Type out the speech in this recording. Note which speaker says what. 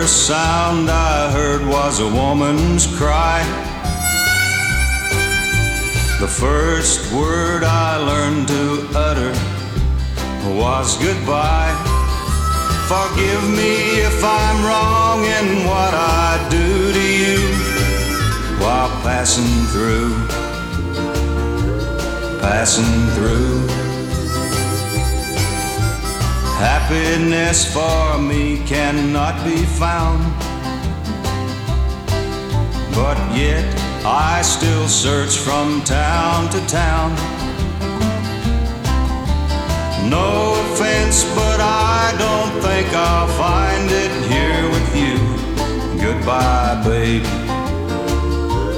Speaker 1: first sound I heard was a woman's cry. The first word I learned to utter was goodbye. Forgive me if I'm wrong in what I do to you while passing through. Happiness for me cannot be found, but yet I still search from town to town. No offense, but I don't think I'll find it here with you. Goodbye, baby.